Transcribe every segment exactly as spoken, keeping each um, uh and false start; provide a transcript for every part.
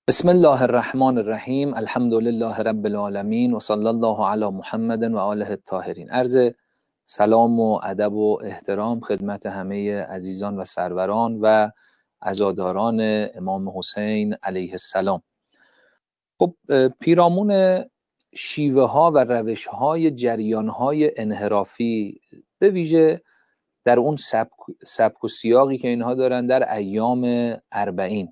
بسم الله الرحمن الرحیم. الحمد لله رب العالمین و صلی الله علی محمد و آله الطاهرین. عرض سلام و ادب و احترام خدمت همه عزیزان و سروران و عزاداران امام حسین علیه السلام. خب پیرامون شیوه ها و روش های جریان های انحرافی، به ویژه در اون سبک, سبک و سیاقی که اینها دارن در ایام اربعین،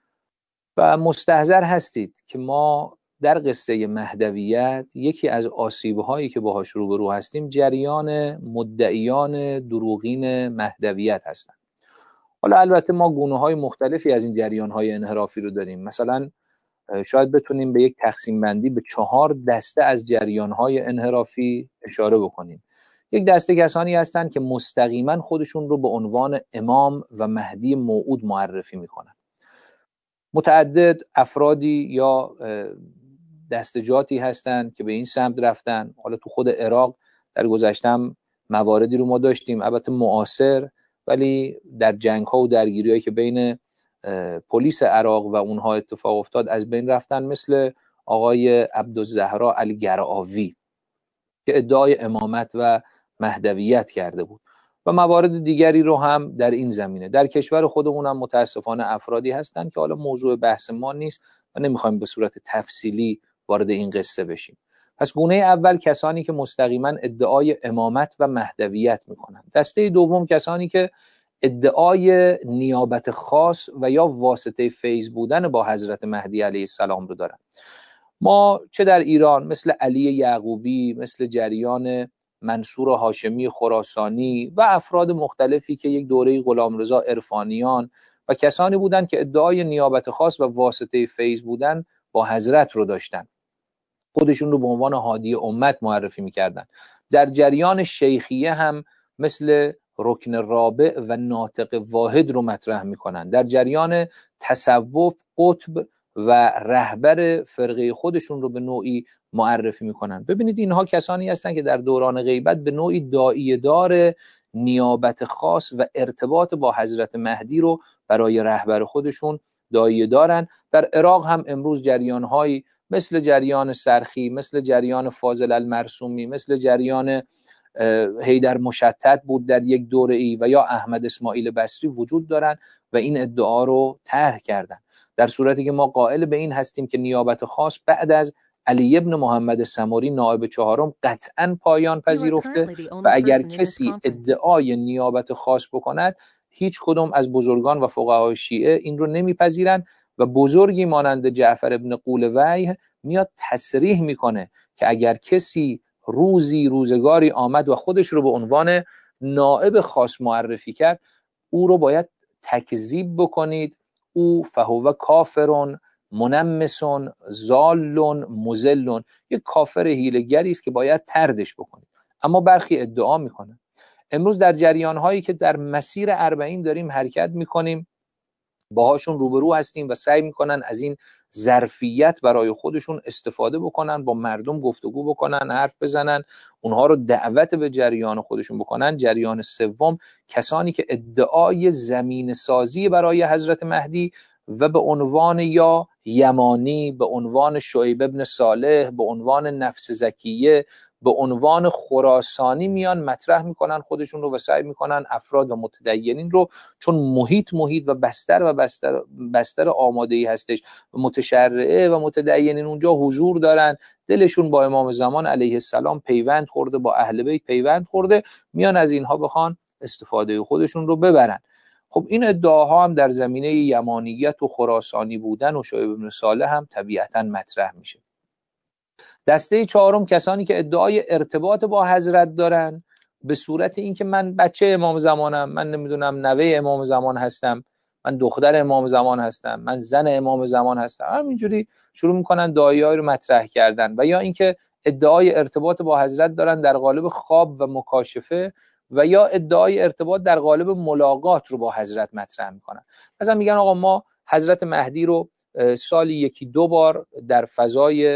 و مستحضر هستید که ما در قصه مهدویت یکی از آسیب‌هایی که باهاش روبرو هستیم جریان مدعیان دروغین مهدویت هستند. حالا البته ما گونه‌های مختلفی از این جریان‌های انحرافی رو داریم. مثلا شاید بتونیم به یک تقسیم بندی به چهار دسته از جریان‌های انحرافی اشاره بکنیم. یک دسته کسانی هستند که مستقیما خودشون رو به عنوان امام و مهدی موعود معرفی میکنن. متعدد افرادی یا دستجاتی هستند که به این سمت رفتن. حالا تو خود عراق در گذشتم مواردی رو ما داشتیم، البته معاصر، ولی در جنگ ها و درگیری هایی که بین پلیس عراق و اونها اتفاق افتاد از بین رفتن، مثل آقای عبدالزهرا الگرآوی که ادعای امامت و مهدویت کرده بود، و موارد دیگری رو هم در این زمینه. در کشور خودمون هم متاسفانه افرادی هستند که حالا موضوع بحث ما نیست و نمیخوایم به صورت تفصیلی وارد این قصه بشیم. پس گونه اول کسانی که مستقیما ادعای امامت و مهدویت میکنن. دسته دوم کسانی که ادعای نیابت خاص و یا واسطه فیض بودن با حضرت مهدی علیه السلام رو دارن. ما چه در ایران مثل علی یعقوبی، مثل جریان منصور هاشمی خراسانی و افراد مختلفی که یک دوره غلامرضا عرفانیان و کسانی بودند که ادعای نیابت خاص و واسطه فیض بودن با حضرت رو داشتن، خودشون رو به عنوان هادی امت معرفی میکردن. در جریان شیخیه هم مثل رکن رابع و ناطق واحد رو مطرح میکنن. در جریان تصوف قطب و رهبر فرقه خودشون رو به نوعی معرفی میکنن. ببینید اینها کسانی هستند که در دوران غیبت به نوعی داعیه دار نیابت خاص و ارتباط با حضرت مهدی رو برای رهبر خودشون داعیه دارن. در عراق هم امروز جریان‌هایی مثل جریان سرخی، مثل جریان فاضل المرسومی، مثل جریان حیدر مشتت بود در یک دوره ای، و یا احمد اسماعیل بصری وجود دارن و این ادعا رو طرح کردن، در صورتی که ما قائل به این هستیم که نیابت خاص بعد از علی ابن محمد سمری نائب چهارم قطعاً پایان پذیرفته و اگر کسی ادعای نیابت خاص بکند هیچ کدوم از بزرگان و فقهای شیعه این رو نمیپذیرند و بزرگی مانند جعفر ابن قولویه میاد تصریح میکنه که اگر کسی روزی روزگاری آمد و خودش رو به عنوان نائب خاص معرفی کرد، او رو باید تکذیب بکنید. او فهو کافرون منمسون ضالون مضلون، یک کافر حیله‌گری است که باید طردش بکنید. اما برخی ادعا میکنن. امروز در جریان‌هایی که در مسیر اربعین داریم حرکت میکنیم باهاشون روبرو هستیم و سعی میکنن از این ظرفیت برای خودشون استفاده بکنن، با مردم گفتگو بکنن، حرف بزنن، اونها رو دعوت به جریان خودشون بکنن. جریان سوم کسانی که ادعای زمین سازی برای حضرت مهدی و به عنوان یا یمانی، به عنوان شعیب ابن صالح، به عنوان نفس زکیه، به عنوان خراسانی میان مطرح میکنن خودشون رو و سعی میکنن افراد و متدینین رو، چون محیط محیط و بستر و بستر بستر آماده‌ای هستش و متشرعه و متدینین اونجا حضور دارن، دلشون با امام زمان علیه السلام پیوند خورده، با اهل بیت پیوند خورده، میان از اینها بخوان استفاده خودشون رو ببرن. خب این ادعاها هم در زمینه یمانیت و خراسانی بودن و شعیب بن صالح هم طبیعتاً مطرح میشه. دسته چهارم کسانی که ادعای ارتباط با حضرت دارن به صورت اینکه من بچه امام زمانم، من نمیدونم نوه امام زمان هستم، من دختر امام زمان هستم، من زن امام زمان هستم، همینجوری شروع میکنن دعایایی رو مطرح کردن. و یا اینکه ادعای ارتباط با حضرت دارن در قالب خواب و مکاشفه، و یا ادعای ارتباط در قالب ملاقات رو با حضرت مطرح میکنن. مثلا میگن آقا ما حضرت مهدی رو سالی یکی دو بار در فضای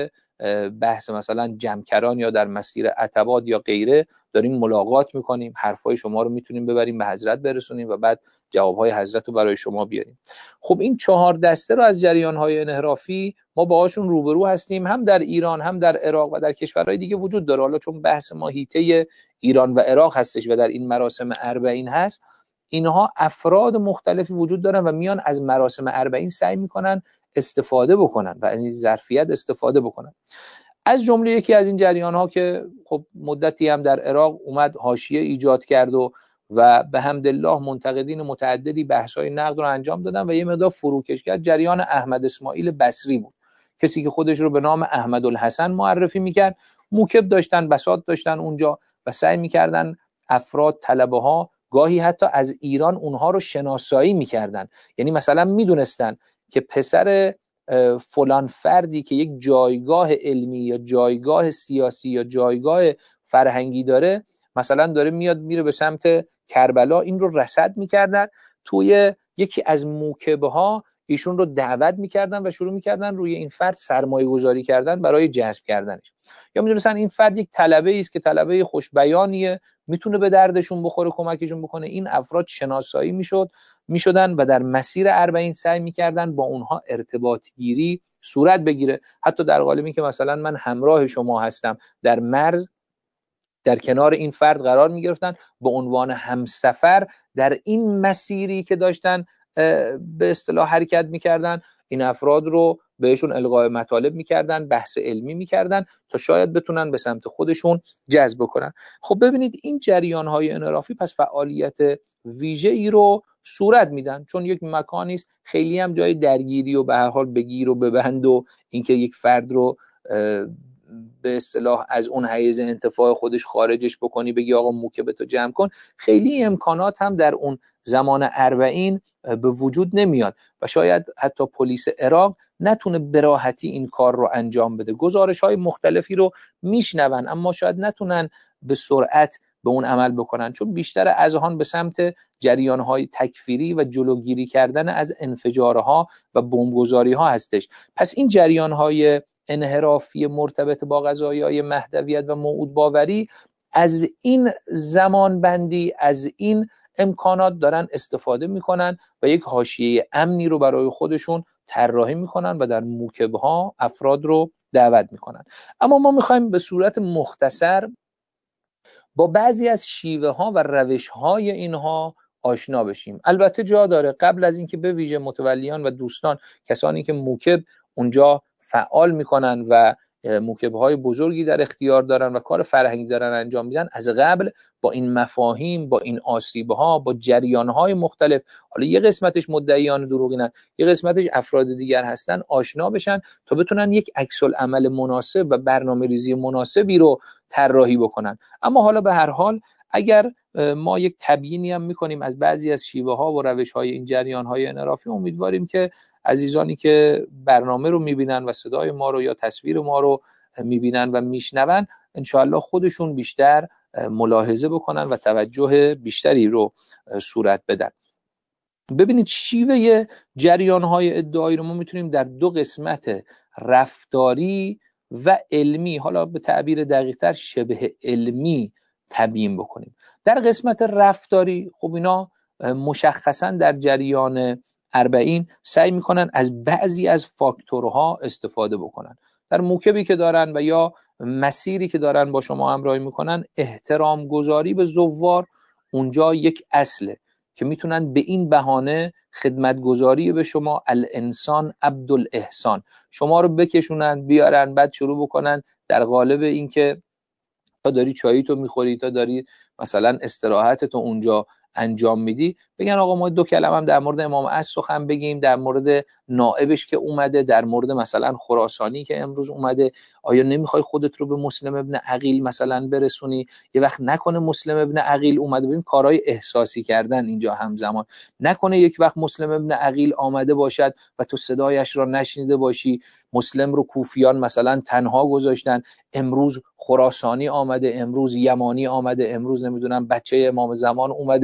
بحث مثلا جمکران یا در مسیر عتبات یا غیره داریم ملاقات میکنیم، حرفای شما رو میتونیم ببریم به حضرت برسونیم و بعد جوابهای حضرت رو برای شما بیاریم. خب این چهار دسته رو از جریانهای انحرافی ما باهاشون روبرو هستیم، هم در ایران هم در عراق و در کشورهای دیگه وجود داره. حالا چون بحث ما حیطه ایران و عراق هستش و در این مراسم اربعین هست، اینها افراد مختلفی وجود دارن و میان از مراسم اربعین سعی میکنن استفاده بکنن و از این ظرفیت استفاده بکنن. از جمله یکی از این جریان ها که خب مدتی هم در عراق اومد حاشیه ایجاد کرد و و به حمدالله منتقدین متعددی بحث‌های نقد رو انجام دادن و یه مقدار فروکش کرد، جریان احمد اسماعیل بصری بود، کسی که خودش رو به نام احمد الحسن معرفی میکرد. موکب داشتن، بساط داشتن اونجا و سعی میکردن افراد، طلبه ها، گاهی حتی از ایران اونها رو شناسایی میکردن. یعنی مثلا میدونستن که پسر فلان فردی که یک جایگاه علمی یا جایگاه سیاسی یا جایگاه فرهنگی داره، مثلا داره میاد میره به سمت کربلا، این رو رصد میکردن، توی یکی از موکبه ها ایشون رو دعوت میکردن و شروع میکردن روی این فرد سرمایه گذاری کردن برای جذب کردنش. یا میدونستن این فرد یک طلبه است که طلبه خوش بیانیه، میتونه به دردشون بخوره، کمکشون بکنه. این افراد شناسایی میشد میشدن و در مسیر اربعین سعی میکردن با اونها ارتباط گیری صورت بگیره، حتی در قالبی که مثلا من همراه شما هستم در مرز، در کنار این فرد قرار میگرفتن به عنوان همسفر در این مسیری که داشتن به اصطلاح حرکت میکردن. این افراد رو بهشون القای مطالب میکردن، بحث علمی میکردن تا شاید بتونن به سمت خودشون جذب کنن. خب ببینید این جریان های انحرافی پس فعالیت ویژه ای رو صورت میدن، چون یک مکانی است خیلی هم جای درگیری و به هر حال بگیر و ببند و اینکه یک فرد رو به اصطلاح از اون حیز انتفاع خودش خارجش بکنی، بگی آقا موکبتو جمع کن، خیلی امکانات هم در اون زمان اربعین به وجود نمیاد و شاید حتی پلیس عراق نتونه به راحتی این کار رو انجام بده. گزارش های مختلفی رو میشنون اما شاید نتونن به سرعت به اون عمل بکنن، چون بیشتر اذهان به سمت جریان های تکفیری و جلوگیری کردن از انفجارها و بمبگذاری ها هستش. پس این جریان های انحرافی مرتبط با قضایای مهدویت و موعود باوری از این زمان بندی، از این امکانات دارن استفاده میکنن و یک حاشیه امنی رو برای خودشون طراحی میکنن و در موکب ها افراد رو دعوت میکنن. اما ما میخوایم به صورت مختصر با بعضی از شیوه ها و روش های اینها آشنا بشیم. البته جا داره قبل از اینکه به ویژه متولیان و دوستان، کسانی که موکب اونجا فعال میکنن و موکب‌های بزرگی در اختیار دارن و کار فرهنگی دارن انجام میدن، از قبل با این مفاهیم، با این آسیب‌ها، با جریان‌های مختلف، حالا یه قسمتش مدعیان دروغینن، یه قسمتش افراد دیگر هستن، آشنا بشن تا بتونن یک عکس‌العمل مناسب و برنامه‌ریزی مناسبی رو طراحی بکنن. اما حالا به هر حال اگر ما یک تبیینی هم میکنیم از بعضی از شیوه‌ها و روش‌های این جریان‌های انحرافی، امیدواریم که عزیزانی که برنامه رو میبینن و صدای ما رو یا تصویر ما رو میبینن و میشنون انشاءالله خودشون بیشتر ملاحظه بکنن و توجه بیشتری رو صورت بدن. ببینید شیوه جریان‌های ادعایی رو ما میتونیم در دو قسمت رفتاری و علمی، حالا به تعبیر دقیق‌تر شبه علمی تبیین بکنیم. در قسمت رفتاری خب اینا مشخصا در جریان اربعین سعی میکنن از بعضی از فاکتورها استفاده بکنن. در موکبی که دارن و یا مسیری که دارن با شما همراهی میکنن، احترام گذاری به زوار اونجا یک اصله که میتونن به این بهانه خدمتگذاری به شما، الانسان عبدالاحسان، شما رو بکشونن بیارن بعد شروع بکنن در قالب این که تا داری چایی تو میخوری، تا داری مثلا استراحت تو اونجا انجام میدی، بگن آقا ما دو کلمه هم در مورد امام عصر سخن بگیم، در مورد نائبش که اومده، در مورد مثلا خراسانی که امروز اومده، آیا نمیخوای خودت رو به مسلم ابن عقیل مثلا برسونی؟ یه وقت نکنه مسلم ابن عقیل اومده، ببین کارهای احساسی کردن اینجا همزمان، نکنه یک وقت مسلم ابن عقیل آمده باشد و تو صدایش را نشنیده باشی، مسلم رو کوفیان مثلا تنها گذاشتن، امروز خراسانی آمده، امروز یمانی آمده، امروز نمیدونم بچه امام زمان اومده،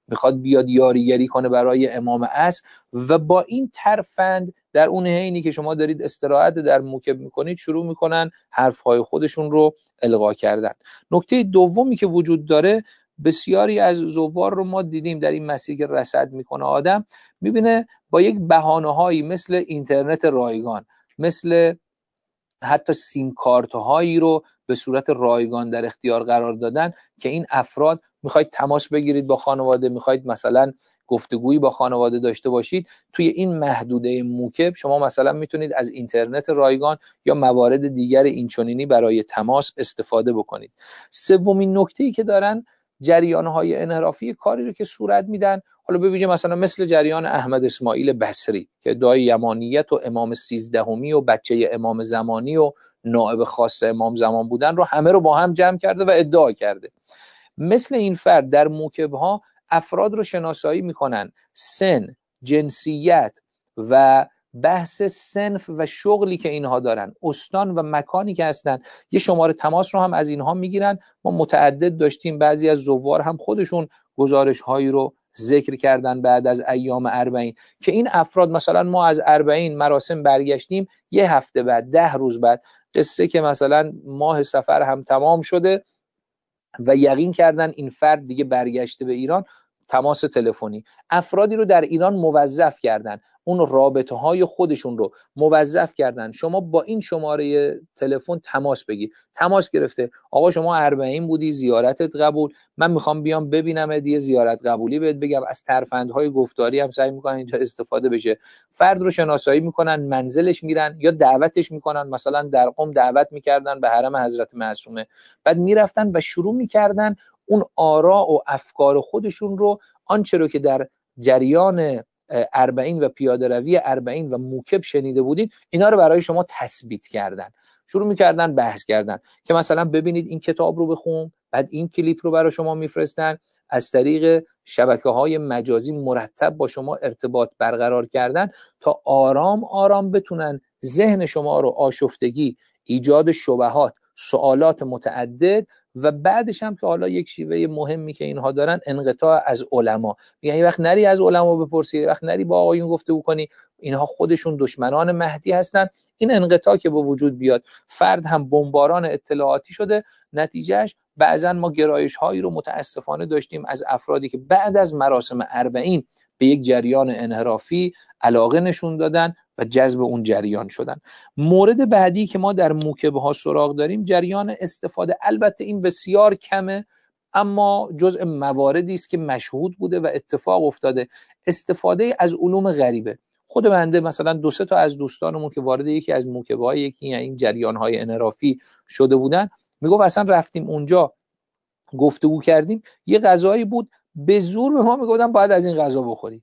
میخواد بیاد یاریگری کنه برای امام عصر و با این ترفند در اون حینی که شما دارید استراحت در موکب میکنید شروع میکنن حرفهای خودشون رو القا کردن. نکته دومی که وجود داره، بسیاری از زوار رو ما دیدیم در این مسیر که رصد میکنه آدم میبینه با یک بهانه‌هایی مثل اینترنت رایگان، مثل حتی سیم کارت هایی رو به صورت رایگان در اختیار قرار دادن که این افراد میخواید تماس بگیرید با خانواده، میخواید مثلا گفتگویی با خانواده داشته باشید، توی این محدوده موکب شما مثلا میتونید از اینترنت رایگان یا موارد دیگر اینچنینی برای تماس استفاده بکنید. سومین نکته‌ای که دارن، جریان‌های انحرافی کاری رو که صورت میدن، حالا ببینید مثلا مثل جریان احمد اسماعیل بصری که دای یمانیت و امام سیزدهمی و بچه امام زمانی و نائب خاص امام زمان بودن رو همه رو با هم جمع کرده و ادعا کرده. مثل این فرد در موکب‌ها افراد رو شناسایی میکنن، سن، جنسیت و بحث صنف و شغلی که اینها دارن، استان و مکانی که هستن، یه شماره تماس رو هم از اینها میگیرن. ما متعدد داشتیم، بعضی از زوار هم خودشون گزارش هایی رو ذکر کردن بعد از ایام اربعین که این افراد مثلا ما از اربعین مراسم برگشتیم، یه هفته بعد، ده روز بعد، قصه که مثلا ماه سفر هم تمام شده و یقین کردن این فرد دیگه برگشته به ایران، تماس تلفنی افرادی رو در ایران موظف کردن، اون رابطه های خودشون رو موظف کردن شما با این شماره تلفن تماس بگیر. تماس گرفته، آقا شما اربعین بودی، زیارتت قبول، من میخوام بیام ببینم دیگه زیارت قبولی بهت بگم. از ترفندهای گفتاری هم سعی میکنن اینجا استفاده بشه. فرد رو شناسایی میکنن، منزلش میرن یا دعوتش میکنن، مثلا در قم دعوت میکردن به حرم حضرت معصومه، بعد میرفتن و شروع میکردن اون آراء و افکار خودشون رو، آنچه رو که در جریان اربعین و پیاده روی اربعین و موکب شنیده بودین، اینا رو برای شما تثبیت کردن. شروع میکردن بحث کردن که مثلا ببینید این کتاب رو بخون، بعد این کلیپ رو برای شما میفرستن، از طریق شبکه‌های مجازی مرتب با شما ارتباط برقرار کردن تا آرام آرام بتونن ذهن شما رو آشفتگی، ایجاد شبهات، سوالات متعدد و بعدش هم که حالا یک شیوه مهمی که اینها دارن، انقطاع از علما. میگن یه وقت نری از علما بپرسی، یه وقت نری با آقایون گفتگو کنی، اینها خودشون دشمنان مهدی هستن. این انقطاع که به وجود بیاد، فرد هم بمباران اطلاعاتی شده. نتیجهش بعضا ما گرایش هایی رو متاسفانه داشتیم از افرادی که بعد از مراسم اربعین به یک جریان انحرافی علاقه نشون دادن و جذب اون جریان شدن. مورد بعدی که ما در موکبه ها سراغ داریم، جریان استفاده. البته این بسیار کمه اما جزء مواردی است که مشهود بوده و اتفاق افتاده، استفاده از علوم غریبه. خود بنده مثلا دو سه تا از دوستانمون که وارد یکی از موکبه های یکی یا این جریان های انحرافی شده بودن، میگفت اصلا رفتیم اونجا گفتگو کردیم، یه غذایی بود به زور به ما میگفتن باید از این غذا بخوری.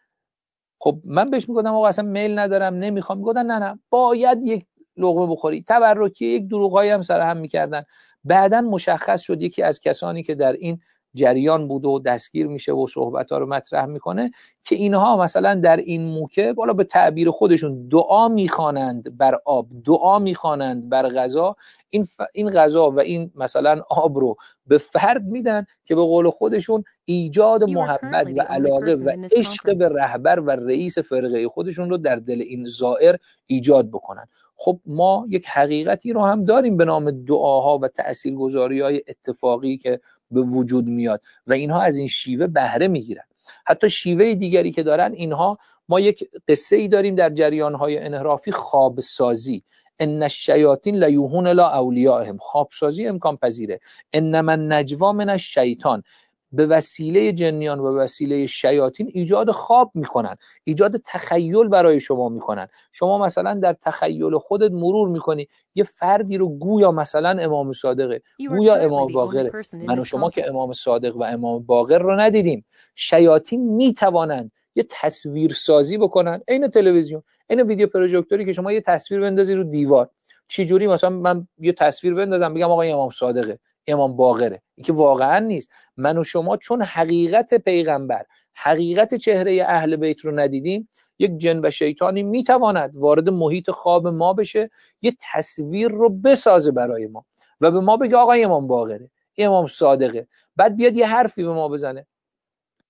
خب من بهش میگفتم آقا اصلا میل ندارم، نمیخوام. میگفتن نه نه باید یک لقمه بخوری. تبرکی، یک دروغایی هم سر هم میکردن. بعدن مشخص شد یکی از کسانی که در این جریان بود و دستگیر میشه و صحبت‌ها رو مطرح میکنه که اینها مثلا در این موکب، بالا به تعبیر خودشون، دعا میخوانند بر آب، دعا میخوانند بر غذا. این ف... این غذا و این مثلا آب رو به فرد میدن که به قول خودشون ایجاد محبت و علاقه و عشق به رهبر و رئیس فرقه خودشون رو در دل این زائر ایجاد بکنن. خب ما یک حقیقتی رو هم داریم به نام دعاها و تاثیرگذاری‌های اتفاقی که به وجود میاد و اینها از این شیوه بهره میگیرن. حتی شیوه دیگری که دارن اینها، ما یک قصه ای داریم در جریان‌های انحرافی، خواب سازی. ان الشیاطین لیوحون الی اولیائهم، خواب سازی امکان پذیره. انما النجوا من الشیطان، به وسیله جنیان و وسیله شیاطین ایجاد خواب میکنن، ایجاد تخیل برای شما میکنن. شما مثلا در تخیل خودت مرور میکنی یه فردی رو گویا مثلا امام صادقه، گویا امام باقره. من و شما که امام صادق و امام باقر رو ندیدیم. شیاطین میتوانند یه تصویر سازی بکنن، عین تلویزیون، عین ویدیو پروژکتوری که شما یه تصویر بندازی رو دیوار. چه جوری مثلا من یه تصویر بندازم بگم آقا امام صادقه، امام باقره؟ این که واقعا نیست. من و شما چون حقیقت پیغمبر، حقیقت چهره اهل بیت رو ندیدیم، یک جن و شیطانی میتواند وارد محیط خواب ما بشه، یه تصویر رو بسازه برای ما و به ما بگه آقا امام باقره، امام صادقه، بعد بیاد یه حرفی به ما بزنه.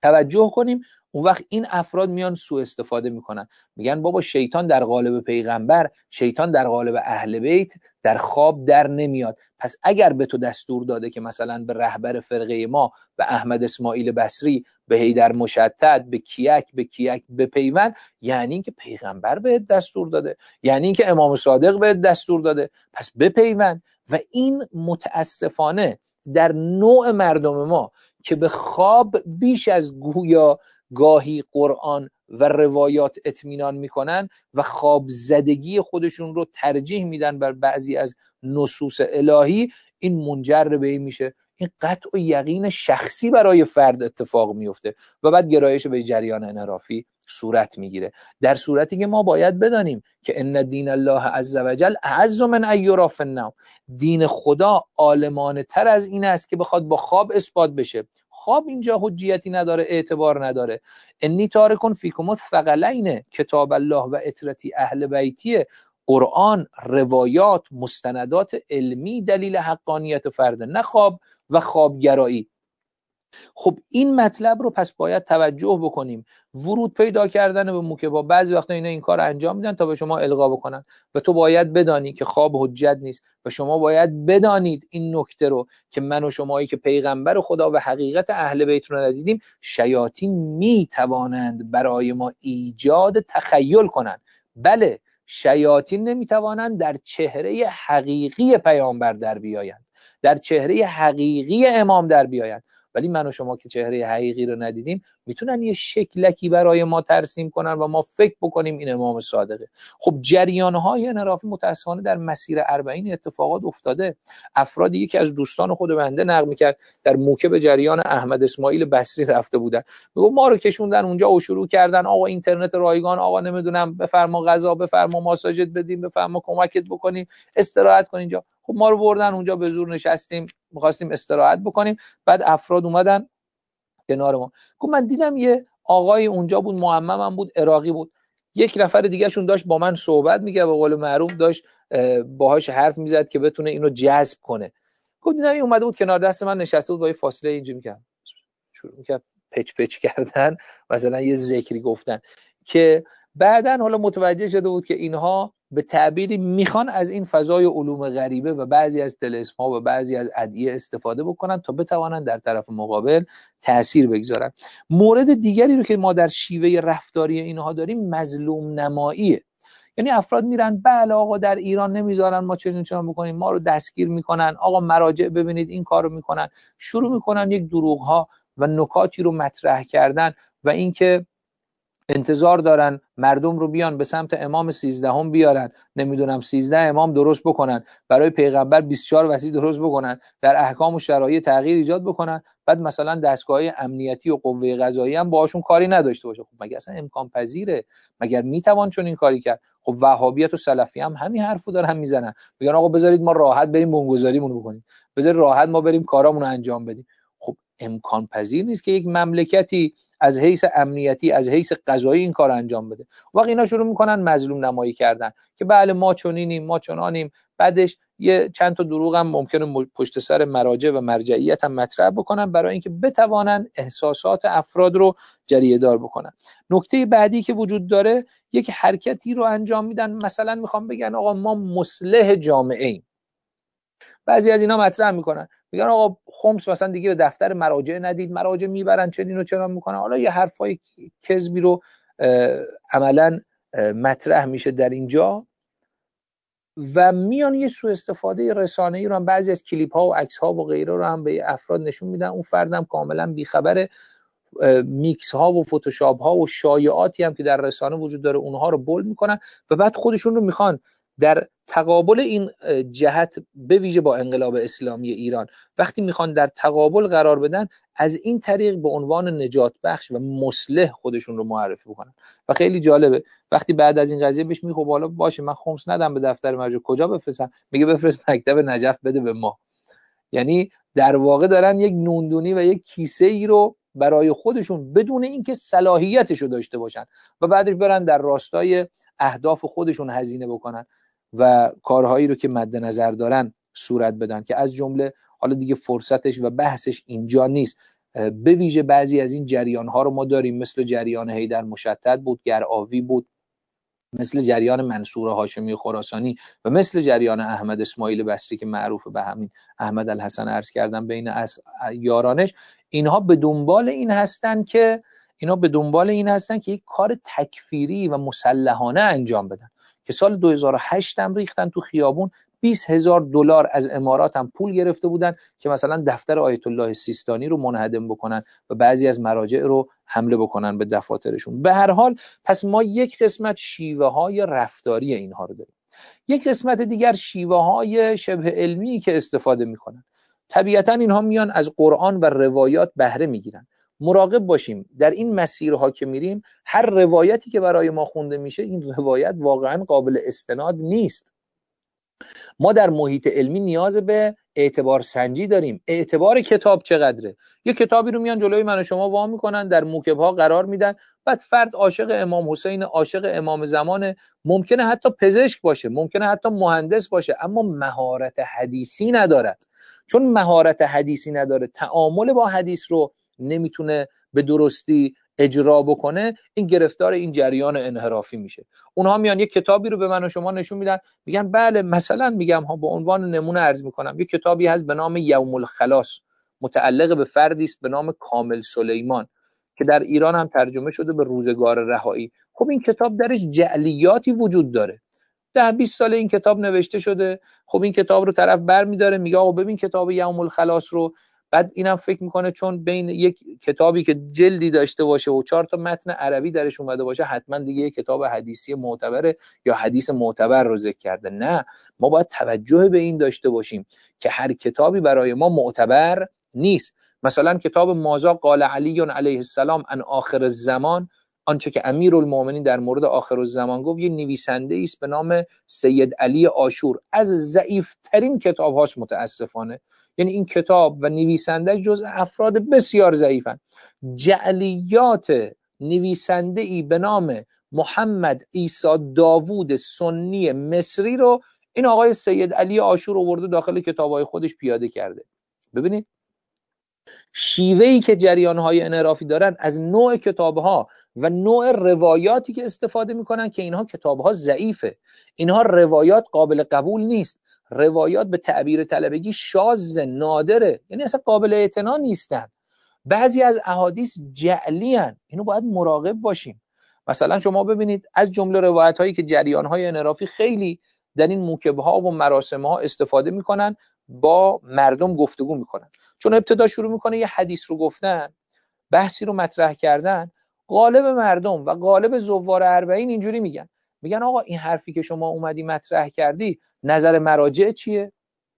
توجه کنیم. اون وقت این افراد میان سوء استفاده میکنن، میگن بابا شیطان در قالب پیغمبر، شیطان در قالب اهل بیت در خواب در نمیاد، پس اگر به تو دستور داده که مثلا به رهبر فرقه ما، به احمد اسماعیل بصری، به حیدر مشتت، به کیک به کیک به پیوند، یعنی اینکه پیغمبر بهت دستور داده، یعنی اینکه امام صادق بهت دستور داده، پس به پیوند. و این متاسفانه در نوع مردم ما که به خواب بیش از گویا گاهی قرآن و روایات اطمینان میکنن و خواب زدگی خودشون رو ترجیح میدن بر بعضی از نصوص الهی، این منجر به این میشه این قطع و یقین شخصی برای فرد اتفاق میفته و بعد گرایش به جریان انحرافی صورت میگیره. در صورتی که ما باید بدانیم که ان دین الله عز وجل اعز من ان یری فی النوم، دین خدا عالمانه تر از این است که بخواد با خواب اثبات بشه. خواب اینجا حجیتی نداره، اعتبار نداره. انی تارکون فیکم الثقلین، کتاب الله و اطرتی اهل بیتی، قرآن، روایات، مستندات علمی دلیل حقانیت فرد، نه خواب و خوابگرایی. خب این مطلب رو پس باید توجه بکنیم. ورود پیدا کردن به موکبا، بعضی وقتا اینا این کار انجام میدن تا به شما القا بکنن و تو باید بدانی که خواب حجت نیست و شما باید بدانید این نکته رو که من و شمایی که پیغمبر خدا و حقیقت اهل بیت رو ندیدیم، شیاطین میتوانند برای ما ایجاد تخیل کنند. بله، شیاطین نمیتوانند در چهره حقیقی پیامبر در بیایند، در چهره حقیقی امام در بیایند، ولی من و شما که چهره حقیقی رو ندیدیم میتونن یه شکلکی برای ما ترسیم کنن و ما فکر بکنیم این امام صادقه. خب جریان‌های انحرافی متأسفانه در مسیر اربعین اتفاقات افتاده. افرادی، یکی از دوستان خود بنده نقل می‌کرد، در موکب جریان احمد اسماعیل بصری رفته بودن، میگه ما رو کشوندن اونجا و شروع کردن آقا اینترنت رایگان، آقا نمیدونم بفرما غذا، بفرما ماساژت بدیم، بفرما کمکت بکنیم، استراحت کن اینجا. خب ما رو بردن اونجا، به زور نشستیم، می‌خواستیم استراحت بکنیم. بعد افراد اومدن کنار ما، گفت من دیدم یه آقای اونجا بود، معممم بود، عراقی بود، یک نفر دیگه شون داشت با من صحبت می‌کرد، به قول معروف داشت باهاش حرف میزد که بتونه اینو جذب کنه. گفت دیدم این اومده بود کنار دست من نشسته بود، با یه فاصله اینجوری می‌کرد، شروع می‌کرد پچ پچ کردن، مثلا یه ذکری گفتن که بعدن حالا متوجه شده بود که اینها به تعبیری میخوان از این فضای علوم غریبه و بعضی از طلسم‌ها و بعضی از ادعیه استفاده بکنن تا بتوانن در طرف مقابل تأثیر بگذارن. مورد دیگری رو که ما در شیوه رفتاری اینها داریم مظلوم نماییه. یعنی افراد میرن بله آقا در ایران نمیذارن ما چنین چنان بکنیم، ما رو دستگیر میکنن، آقا مراجع ببینید این کارو میکنن، شروع میکنن یک دروغ‌ها و نکاتی رو مطرح کردن و اینکه انتظار دارن مردم رو بیان به سمت امام سیزدهم بیارن، نمیدونم سیزده امام درست بکنن، برای پیغمبر بیست و چهار وصی درست بکنن، در احکام و شرایط تغییر ایجاد بکنن، بعد مثلا دستگاه‌های امنیتی و قوه قضاییه هم باهاشون کاری نداشته باشه. خب مگه اصلا امکان پذیره؟ مگر میتوان چون این کاری کرد؟ خب وهابیت و سلفی هم همین حرفو دارن میزنن، میگن آقا بذارید ما راحت بریم بنگذاریمون بکنیم، بذارید راحت ما بریم کارامون رو انجام بدیم. خب امکان پذیر نیست که یک مملکتی از حیث امنیتی، از حیث قضایی این کار انجام بده. وقتی اینا شروع میکنن مظلوم نمایی کردن که بله ما چنینیم، ما چنانیم، بعدش یه چند تا دروغ هم ممکنه پشت سر مراجع و مرجعیت هم مطرح بکنن برای اینکه بتوانن احساسات افراد رو جریه دار بکنن. نکته بعدی که وجود داره، یک حرکتی رو انجام میدن، مثلا میخوام بگن آقا ما مصلح جامعه ایم. بعضی از اینا مطرح میکنن، میگن آقا خمس مثلا دیگه به دفتر مراجع ندید، مراجع میبرن چنین و چنان میکنن. حالا یه حرفای کذبی رو عملا مطرح میشه در اینجا و میان یه سوء استفاده رسانه‌ای رو هم، بعضی از کلیپ ها و عکس ها و غیره رو هم به افراد نشون میدن، اون فردم کاملا بیخبره، میکس ها و فتوشاپ ها و شایعاتی هم که در رسانه وجود داره اونها رو بولد میکنن و بعد خودشون رو میخوان در تقابل این جهت، به ویژه با انقلاب اسلامی ایران، وقتی میخوان در تقابل قرار بدن، از این طریق به عنوان نجات بخش و مصلح خودشون رو معرفی بکنن. و خیلی جالبه وقتی بعد از این قضیه بهش میگه خب حالا باشه من خمس ندم به دفتر مراجع، کجا بفرستم؟ میگه بفرست مکتب نجف بده به ما. یعنی در واقع دارن یک نوندونی و یک کیسه ای رو برای خودشون بدون اینکه صلاحیتش رو داشته باشن و بعدش برن در راستای اهداف خودشون هزینه بکنن و کارهایی رو که مد نظر دارن صورت بدن، که از جمله حالا دیگه فرصتش و بحثش اینجا نیست، به ویژه بعضی از این جریان ها رو ما داریم، مثل جریان حیدر مشدد بود، گرآوی بود، مثل جریان منصور هاشمی خراسانی و مثل جریان احمد اسماعیل بصری که معروف به همین احمد الحسن عرض کردم بین از یارانش. اینها به دنبال این هستن که اینا به دنبال این هستن که یک کار تکفیری و مسلحانه انجام بدن که سال دو هزار و هشت هم ریختن تو خیابون، بیست هزار دلار از امارات هم پول گرفته بودن که مثلا دفتر آیت الله سیستانی رو منهدم بکنن و بعضی از مراجع رو حمله بکنن به دفاترشون. به هر حال پس ما یک قسمت شیوه های رفتاری اینها رو داریم، یک قسمت دیگر شیوه های شبه علمی که استفاده میکنن. طبیعتا اینها میان از قرآن و روایات بهره میگیرن. مراقب باشیم در این مسیرها که میریم، هر روایتی که برای ما خونده میشه این روایت واقعا قابل استناد نیست. ما در محیط علمی نیاز به اعتبار سنجی داریم. اعتبار کتاب چقدره؟ یه کتابی رو میان جلوی من و شما وا میکنن، در موکب ها قرار میدن، بعد فرد عاشق امام حسین، عاشق امام زمان، ممکنه حتی پزشک باشه، ممکنه حتی مهندس باشه، اما مهارت حدیثی ندارد. چون مهارت حدیثی نداره، تعامل با حدیث رو نمیتونه به درستی اجرا بکنه، این گرفتار این جریان انحرافی میشه. اونها میان یک کتابی رو به من و شما نشون میدن، میگن بله مثلا میگم ها به عنوان نمونه عرض میکنم، یک کتابی هست به نام یوم الخلاص، متعلق به فردی است به نام کامل سلیمان که در ایران هم ترجمه شده به روزگار رهایی. خب این کتاب درش جعلیاتی وجود داره، ده بیست سال این کتاب نوشته شده. خب این کتاب رو طرف برمیداره میگه آقا ببین کتاب یوم الخلاص رو، بعد اینم فکر میکنه چون بین یک کتابی که جلدی داشته باشه و چهار تا متن عربی درش اومده باشه حتما دیگه یک کتاب حدیثی معتبره یا حدیث معتبر رو ذکر کرده. نه، ما باید توجه به این داشته باشیم که هر کتابی برای ما معتبر نیست. مثلا کتاب ماذا قال علی علیه السلام عن آخر الزمان، آنچه که امیرالمومنین در مورد آخر الزمان گفت، یه نویسنده است به نام سید علی عاشور، از ضعیف ترین کتاب هاست متاسفانه. یعنی این کتاب و نویسنده جز افراد بسیار ضعیفن. جعلیات نویسنده ای به نام محمد عیسی داوود سنی مصری رو این آقای سید علی عاشور آورده داخل کتاب‌های خودش پیاده کرده. ببینید شیوهی که جریان‌های انحرافی دارن از نوع کتاب‌ها و نوع روایاتی که استفاده می‌کنن که اینها کتاب‌ها ضعیفه، اینها روایات قابل قبول نیست، روایات به تعبیر طلبگی شاذ، نادره، یعنی اصلا قابل اعتنا نیستن. بعضی از احادیث جعلی ان، اینو باید مراقب باشیم. مثلا شما ببینید از جمله روایت‌هایی که جریان‌های انحرافی خیلی در این موکب‌ها و مراسم‌ها استفاده می‌کنن، با مردم گفتگو می‌کنن. چون ابتدا شروع می‌کنه یه حدیث رو گفتن، بحثی رو مطرح کردن، غالب مردم و غالب زوار اربعین اینجوری میگن، میگن آقا این حرفی که شما اومدی مطرح کردی نظر مراجع چیه؟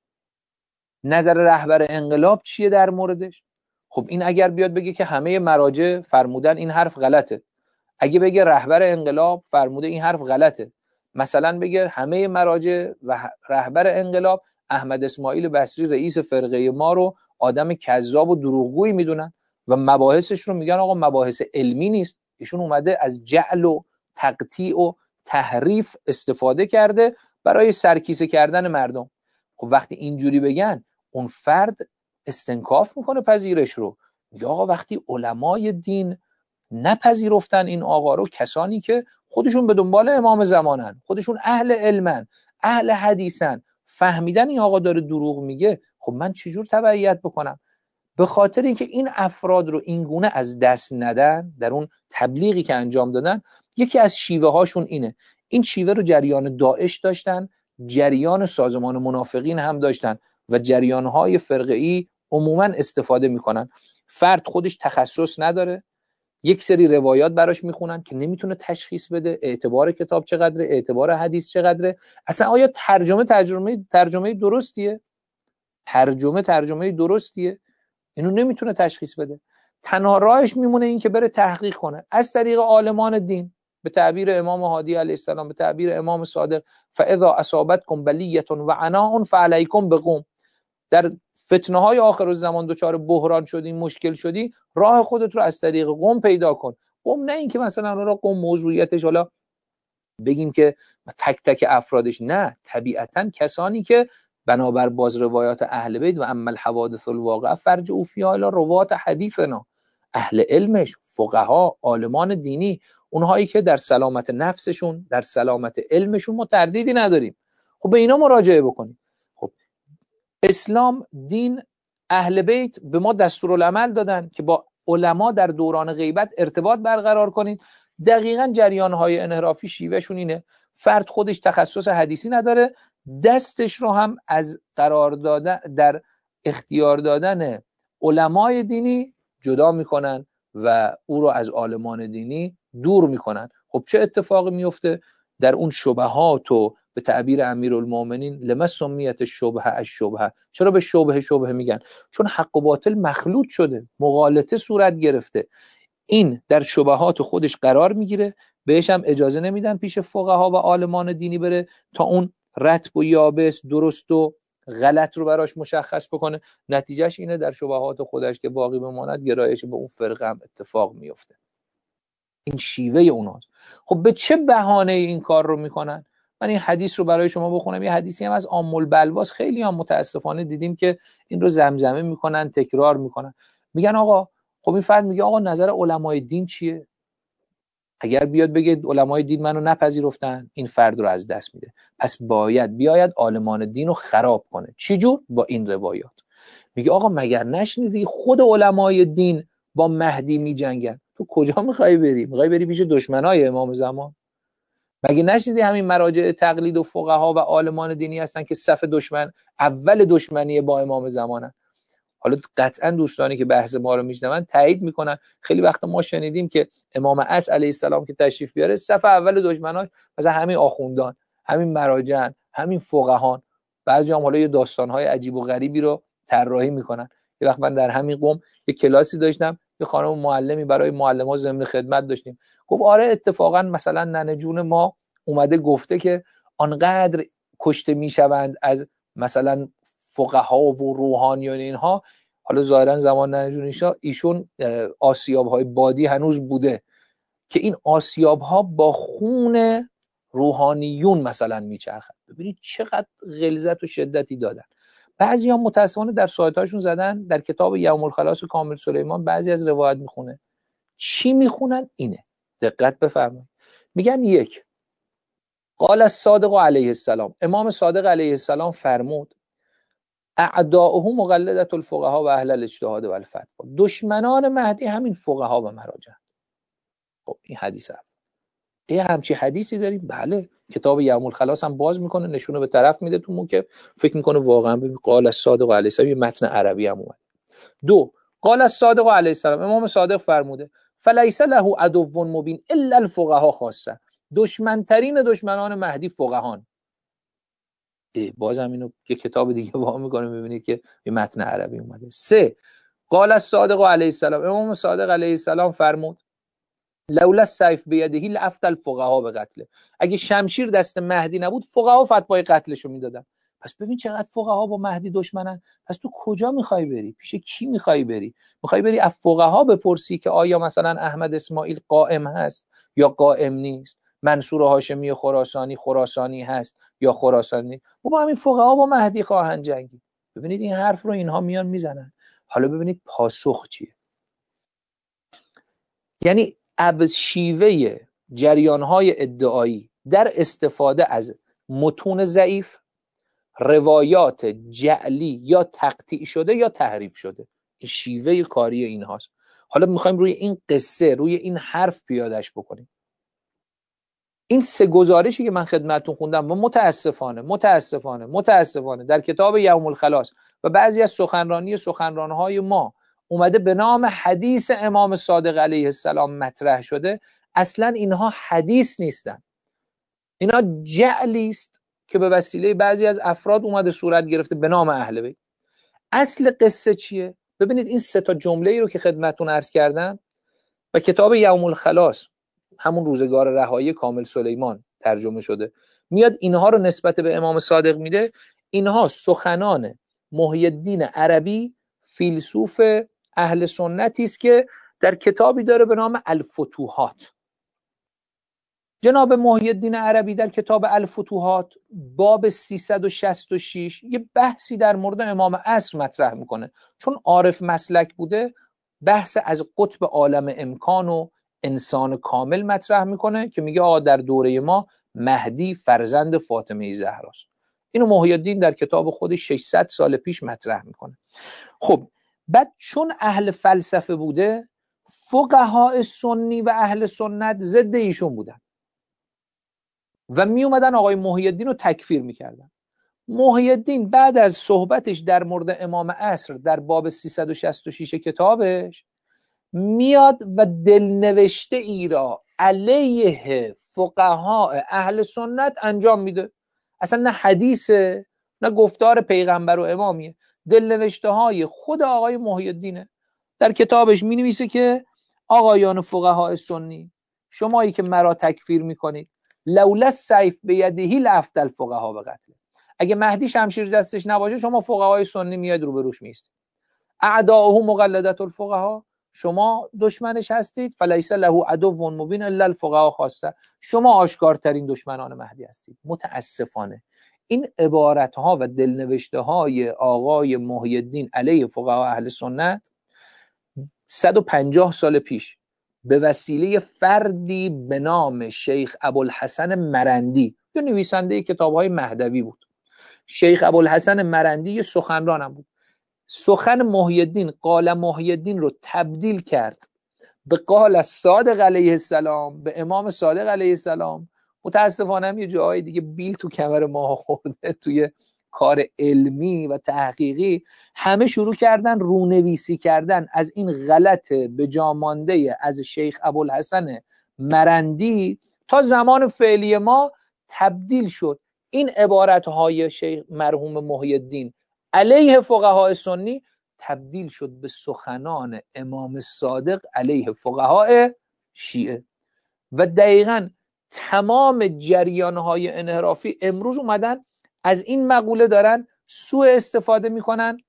نظر رهبر انقلاب چیه در موردش؟ خب این اگر بیاد بگه که همه مراجع فرمودن این حرف غلطه، اگه بگه رهبر انقلاب فرموده این حرف غلطه، مثلا بگه همه مراجع و رهبر انقلاب احمد اسماعیل بصری رئیس فرقه ما رو آدم کذاب و دروغگویی میدونن و مباحثش رو میگن آقا مباحث علمی نیست، ایشون اومده از جعل و تقطیع و تحریف استفاده کرده برای سرکیسه کردن مردم. خب وقتی اینجوری بگن اون فرد استنکاف میکنه پذیرش رو، میگه آقا وقتی علمای دین نپذیرفتن این آقا رو، کسانی که خودشون به دنبال امام زمانن، خودشون اهل علمن، اهل حدیثن، فهمیدن این آقا داره دروغ میگه، خب من چجور تبعیت بکنم؟ به خاطر اینکه این افراد رو اینگونه از دست ندن در اون تبلیغی که انجام دادن، یکی از شیوه هاشون اینه. این شیوه رو جریان داعش داشتن، جریان سازمان منافقین هم داشتن و جریانهای فرقه‌ای عموما استفاده میکنن. فرد خودش تخصص نداره، یک سری روایات براش میخونن که نمیتونه تشخیص بده اعتبار کتاب چقدره، اعتبار حدیث چقدره، اصلا آیا ترجمه ترجمه ترجمه درستیه، ترجمه ترجمه درستیه، اینو نمیتونه تشخیص بده. تنها راهش میمونه این که بره تحقیق کنه از طریق عالمان دین، به تعبیر امام هادی علیه السلام، به تعبیر امام صادق، فاذا اصابتکم بلیة و عناء فعلیکم بقوم، در فتنه های آخر الزمان دچار بحران شدی، مشکل شدی، راه خودت رو از طریق قوم پیدا کن. قوم نه این که مثلا اون را قوم موضوعیتش حالا بگیم که تک تک افرادش، نه، طبیعتا کسانی که بنابر باز روایات اهل بیت و اما الحوادث الواقعه فرجعوا فیها الی روات حدیثنا، اهل علمش، فقها، عالمان دینی، اونهایی که در سلامت نفسشون، در سلامت علمشون ما تردیدی نداریم، خب به اینا مراجعه بکنیم. خب اسلام دین اهل بیت به ما دستورالعمل دادن که با علما در دوران غیبت ارتباط برقرار کنید. دقیقاً جریان‌های انحرافی شیوهشون اینه، فرد خودش تخصص حدیثی نداره، دستش رو هم از قرار دادن در اختیار دادن علمای دینی جدا میکنن و او رو از عالمان دینی دور میکنن. خب چه اتفاقی میفته؟ در اون شبهات و به تعبیر امیرالمومنین لما سمیت شبهه از شبهه، چرا به شبهه شبهه میگن؟ چون حق و باطل مخلوط شده، مغالطه صورت گرفته، این در شبهات خودش قرار میگیره، بهش هم اجازه نمیدن پیش فقها و عالمان دینی بره تا اون رطب و یابس، درست و غلط رو براش مشخص بکنه. نتیجهش اینه در شبهات خودش که باقی بماند گرایش به اون فرقه هم اتفاق میفته. این شیوه اوناست. خب به چه بهانه این کار رو میکنن؟ من این حدیث رو برای شما بخونم. یه حدیثی هم از عام البلواس، خیلی هم متاسفانه دیدیم که این رو زمزمه میکنن، تکرار میکنن. میگن آقا، خب این فرد میگه آقا نظر علمای دین چیه؟ اگر بیاد بگه علمای دین منو نپذیرفتن، این فرد رو از دست میده. پس باید بیاید عالمان دین رو خراب کنه. چی جور؟ با این روایات. میگه آقا مگر نشنیدی خود علمای دین با مهدی میجنگن؟ تو کجا میخوای بری؟ میخوای بری پیش دشمنای امام زمان؟ مگه نشنیدی همین مراجع تقلید و فقها و عالمان دینی هستن که صف دشمن، اول دشمنی با امام زمانن؟ حالا قطعا دوستانی که بحث ما رو میشنون تایید میکنن، خیلی وقت ما شنیدیم که امام عصر علیه السلام که تشریف بیاره صف اول دشمناش مثلا همین آخوندان، همین مراجعن، همین فقهان. بعضی هم حالا یه داستانهای عجیب و غریبی رو طراحی میکنن. یه وقت من در همین قم یه کلاسی داشتم، یه خانم معلمی برای معلم‌ها ضمن خدمت داشتیم، گفت آره اتفاقا مثلا ننه جون ما اومده گفته که آنقدر کشته میشوند از مثلا فقها و روحانیون اینها. حالا ظاهرا زمان ننه ایشون آسیاب‌های بادی هنوز بوده که این آسیاب‌ها با خون روحانیون مثلا میچرخن. ببینید چقدر غلظت و شدتی دادن. بعضی هم متاسفانه در سایت‌هاشون زدن، در کتاب یوم الخلاص کامل سلیمان بعضی از روایت میخونه. چی میخونن؟ اینه، دقت بفرمایید. میگن یک، قال الصادق علیه السلام، امام صادق علیه السلام فرمود اعداؤه مقلدة الفقهاء و اهل الاجتهاد و الفتوا، دشمنان مهدی همین فقها و مراجع. خب این حدیث هم یه همچی حدیثی داریم؟ بله. کتاب یوم الخلاص هم باز میکنه، نشونه به طرف میده تو موکب، فکر میکنه واقعا ببین قال الصادق علیه السلام، یه متن عربی هم اومد. دو، قال الصادق علیه السلام، امام صادق فرموده فلیس له عدو مبین الا الفقهاء خاصه، دشمنترین دشمنان مهدی فقهان. بازم اینو که کتاب دیگه وا میکنه میبینید که یه متن عربی اومده. سه، قال الصادق علیه السلام، امام صادق علیه السلام فرمود لولا السیف بیدهی لافتی الفقهاء به قتله، اگه شمشیر دست مهدی نبود فقها فتوای قتلشو میدادن. پس ببین چقدر فقها با مهدی دشمنن. پس تو کجا میخوای بری؟ پیش کی میخوای بری؟ میخوای بری از فقها بپرسی که آیا مثلا احمد اسماعیل قائم هست یا قائم نیست؟ منصور هاشمی خراسانی خراسانی هست یا خراسانی؟ و با همین فقها با مهدی خواهند جنگید. ببینید این حرف رو اینها میان میزنن. حالا ببینید پاسخ چیه. یعنی از شیوه جریان‌های ادعایی در استفاده از متون ضعیف، روایات جعلی یا تقطیع شده یا تحریف شده، این شیوه کاری این هاست. حالا میخوایم روی این قصه، روی این حرف پیادش بکنیم. این سه گزارشی که من خدمتتون خوندم و متاسفانه متاسفانه متاسفانه در کتاب یوم الخلاص و بعضی از سخنرانی سخنرانهای ما اومده به نام حدیث امام صادق علیه السلام مطرح شده، اصلا اینها حدیث نیستن. اینا جعلی است که به وسیله بعضی از افراد اومده صورت گرفته به نام اهل بیت. اصل قصه چیه؟ ببینید این سه تا جمله ای رو که خدمتتون عرض کردم و کتاب یوم الخلاص همون روزگار رهایی کامل سلیمان ترجمه شده، میاد اینها رو نسبت به امام صادق میده. اینها سخنان محی الدین عربی، فیلسوف اهل سنتی است که در کتابی داره به نام الفتوحات. جناب محی الدین عربی در کتاب الفتوحات باب سیصد و شصت و شش یه بحثی در مورد امام عصر مطرح میکنه، چون عارف مسلک بوده بحث از قطب عالم امکان و انسان کامل مطرح میکنه که میگه آقا در دوره ما مهدی فرزند فاطمه زهراست. اینو محی الدین در کتاب خودش ششصد سال پیش مطرح میکنه. خب بعد چون اهل فلسفه بوده، فقهای سنی و اهل سنت ضد ایشون بودن و می اومدن آقای محی الدین رو تکفیر میکردن. محی الدین بعد از صحبتش در مورد امام عصر در باب سیصد و شصت و شش کتابش میاد و دلنوشته ای را علیه فقهای اهل سنت انجام میده. اصلا نه حدیثه نه گفتار پیغمبر و امامیه، دلنوشته های خود آقای محی الدینه. در کتابش می نویسه که آقایان فقهای سنی، شمایی که مرا تکفیر میکنید، لولا السیف بیدهی لافتی الفقها به قتله. اگه مهدی شمشیر دستش نباشه شما فقهای سنی میاد روبروش میست. اعداؤه مقلدة الفقها، شما دشمنش هستید. فلیس له عدو مبین الا الفقها خاصه، شما آشکارترین دشمنان مهدی هستید. متاسفانه این عبارت ها و دلنوشته های آقای محی الدین علیه فقها اهل سنت صد و پنجاه سال پیش به وسیله فردی به نام شیخ ابوالحسن مرندی، یه نویسنده کتاب‌های مهدوی بود. شیخ ابوالحسن مرندی یه سخنرانم بود. سخن محی الدین قال محی الدین رو تبدیل کرد به قال صادق علیه السلام، به امام صادق علیه السلام. متاسفانه هم یه جایی دیگه بیل تو کمر ما خورده، توی کار علمی و تحقیقی همه شروع کردن رونویسی کردن از این غلط به جا مانده از شیخ ابوالحسن مرندی تا زمان فعلی ما تبدیل شد این عبارتهای شیخ مرحوم محی الدین علیه فقهای سنی تبدیل شد به سخنان امام صادق علیه فقهای شیعه. و دقیقاً تمام جریانهای انحرافی امروز اومدن از این مقوله دارن سوء استفاده میکنن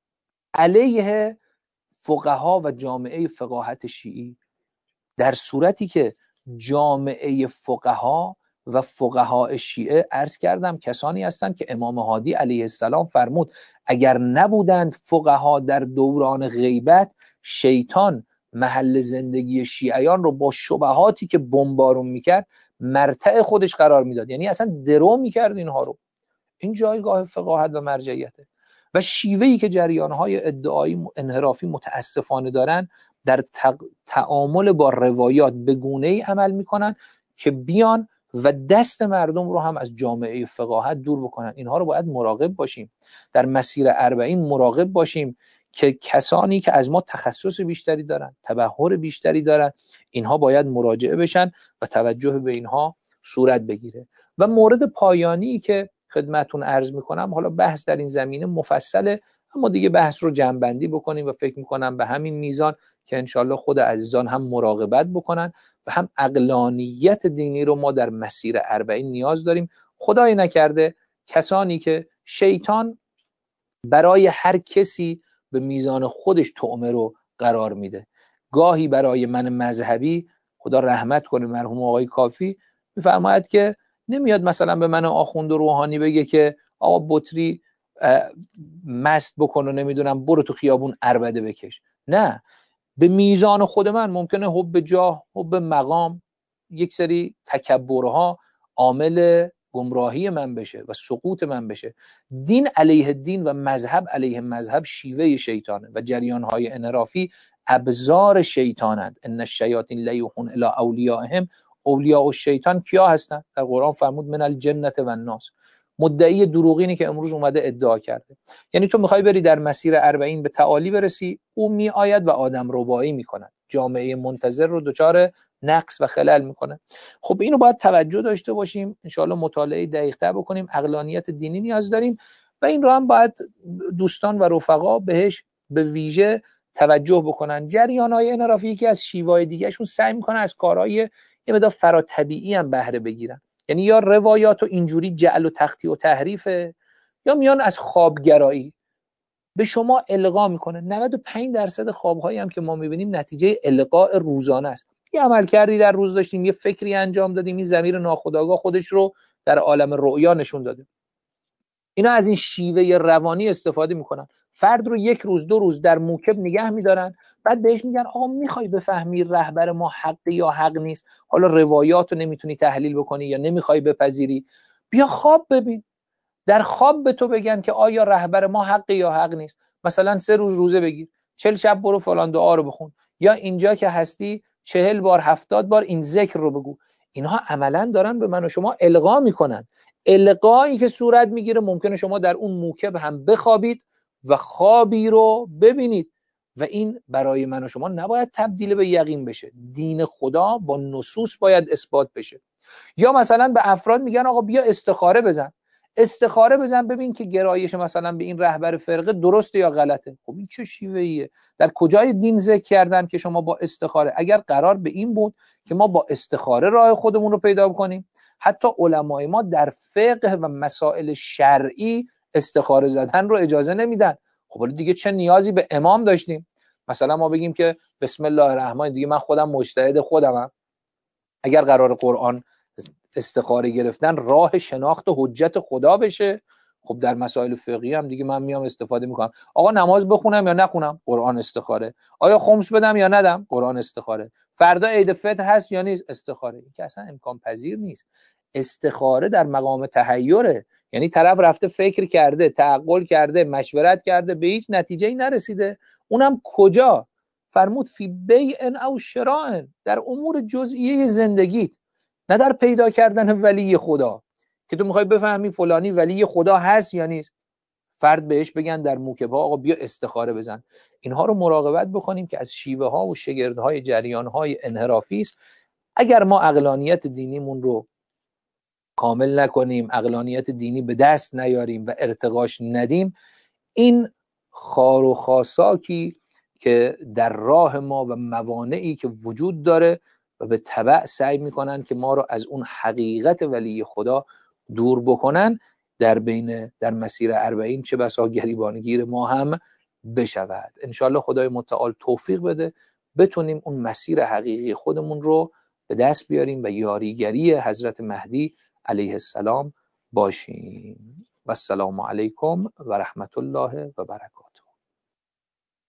علیه فقها و جامعه فقاهت شیعی، در صورتی که جامعه فقها و فقها شیعه عرض کردم کسانی هستند که امام هادی علیه السلام فرمود اگر نبودند فقها در دوران غیبت، شیطان محل زندگی شیعیان رو با شبهاتی که بمبارون میکرد مرتع خودش قرار میداد، یعنی اصلا درو میکرد اینها رو. این جایگاه فقاهت و مرجعیته و شیوهی که جریانهای ادعایی انحرافی متاسفانه دارن در تعامل با روایات به گونه‌ای عمل میکنن که بیان و دست مردم رو هم از جامعه فقاهت دور بکنن. اینها رو باید مراقب باشیم، در مسیر اربعین مراقب باشیم که کسانی که از ما تخصص بیشتری دارن، تبحر بیشتری دارن، اینها باید مراجعه بشن و توجه به اینها صورت بگیره. و مورد پایانی که خدمتون عرض میکنم، حالا بحث در این زمینه مفصله اما دیگه بحث رو جمع‌بندی بکنیم و فکر میکنم به همین میزان که انشالله خود عزیزان هم مراقبت بکنن و هم عقلانیت دینی رو ما در مسیر اربعین نیاز داریم. خدای نکرده کسانی که شیطان برای هر کسی به میزان خودش طعمه رو قرار میده، گاهی برای من مذهبی خدا رحمت کنه مرحوم آقای کافی میفرماید که نمیاد مثلا به من آخوند و روحانی بگه که آقا بطری مست بکن و نمیدونم برو تو خیابون عربده بکش. نه، به میزان خود من ممکنه حب جاه، حب مقام، یک سری تکبرها عامل گمراهی من بشه و سقوط من بشه. دین علیه دین و مذهب علیه مذهب شیوه شیطانه و جریانهای انحرافی ابزار شیطانند. ان الشیاطین لیوحون الی اولیائهم، اولیاء الشیطان کیا هستن؟ در قرآن فرمود من الجنة و الناس. مدعی دروغینی که امروز اومده ادعا کرده. یعنی تو میخوای بری در مسیر اربعین به تعالی برسی، او می آید و آدم ربایی میکند، جامعه منتظر رو دچار نقص و خلل میکنه. خب اینو باید توجه داشته باشیم، انشاءالله مطالعه دقیق‌تر بکنیم، عقلانیت دینی نیاز داریم و این رو هم باید دوستان و رفقا بهش به ویژه توجه بکنن. جریان‌های انحرافی یکی از شیوه‌های دیگه‌شون سعی میکنه از کارهای یه مقدار فراتبیعی هم بهره بگیرن، یعنی یا روایات و اینجوری جعل و تخطیع و تحریفه یا میان از خوابگرایی به شما القا میکنه. نود و پنج درصد خوابهایی هم که ما میبینیم نتیجه القاء روزانه است. یه عمل کردی در روز داشتیم، یه فکری انجام دادیم، این ضمیر ناخودآگاه خودش رو در عالم رؤیا نشون داده. اینا از این شیوه روانی استفاده میکنن، فرد رو یک روز دو روز در موکب نگه میدارن، بعد بهش میگن آقا میخوای بفهمی رهبر ما حقی یا حق نیست، حالا روایات رو نمیتونی تحلیل بکنی یا نمیخوای بپذیری، بیا خواب ببین، در خواب به تو بگن که آیا رهبر ما حقی یا حق نیست. مثلا سه روز روزه بگیر، چل شب برو فلان دعا رو بخون، یا اینجا که هستی چهل بار هفتاد بار این ذکر رو بگو. اینها عملا دارن به من و شما القا میکنن. القایی که صورت میگیره ممکنه شما در اون موکب هم بخوابید و خوابی رو ببینید و این برای من و شما نباید تبدیل به یقین بشه. دین خدا با نصوص باید اثبات بشه. یا مثلا به افراد میگن آقا بیا استخاره بزن، استخاره بزن ببین که گرایش مثلا به این رهبر فرقه درسته یا غلطه. خب این چه شیوهیه؟ در کجای دین ذکر کردن که شما با استخاره، اگر قرار به این بود که ما با استخاره راه خودمون رو پیدا کنیم، حتی علمای ما در فقه و مسائل شرعی استخاره زدن رو اجازه نمیدن. خب دیگه چه نیازی به امام داشتیم؟ مثلا ما بگیم که بسم الله الرحمن، دیگه من خودم مجتهد خودمم. اگر قرار قرآن استخاره گرفتن راه شناخت و حجت خدا بشه، خب در مسائل فقهی هم دیگه من میام استفاده میکنم. آقا نماز بخونم یا نخونم؟ قرآن استخاره. آیا خمس بدم یا ندم؟ قرآن استخاره. فردا عید فطر هست یا نیست؟ استخاره. این که اصلا امکان پذیر نیست. استخاره در مقام تحیره، یعنی طرف رفته فکر کرده، تعقل کرده، مشورت کرده، به هیچ نتیجه‌ای نرسیده. اونم کجا؟ فرمود فی بیع او شراء، در امور جزئیه زندگیت، نه در پیدا کردن ولی خدا که تو میخوای بفهمی فلانی ولی خدا هست یا نیست. فرد بهش بگن در موکب ها آقا بیا استخاره بزن. اینها رو مراقبت بکنیم که از شیوه ها و شگردهای جریان های انحرافی است. اگر ما عقلانیت دینیمون رو کامل نکنیم، عقلانیت دینی به دست نیاریم و ارتقاش ندیم، این خار و خاساکی که در راه ما و موانعی که وجود داره و به تبع سعی میکنن که ما رو از اون حقیقت ولی خدا دور بکنن، در بین در مسیر اربعین چه بسا گریبانگیر ما هم بشود. انشالله خدای متعال توفیق بده بتونیم اون مسیر حقیقی خودمون رو به دست بیاریم و یاریگری حضرت مهدی علیه السلام باشیم. و السلام علیکم و رحمت الله و برکاته.